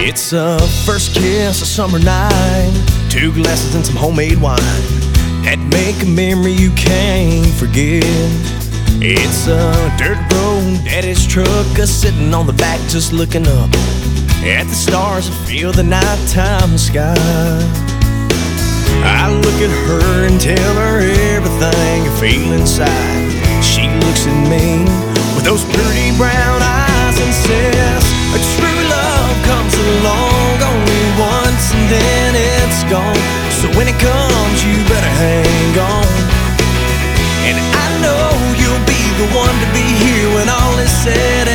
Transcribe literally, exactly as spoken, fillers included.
It's a first kiss, a summer night, two glasses and some homemade wine that make a memory you can't forget. It's a dirt road, daddy's truck, us sitting on the back just looking up at the stars and feel the nighttime sky. I look at her and tell her everything I feel inside. She looks at me with those pretty brown eyes and says, a true love comes along only once and then it's gone. So when it comes, you better hang on. And I know you'll be the one to be here when all is said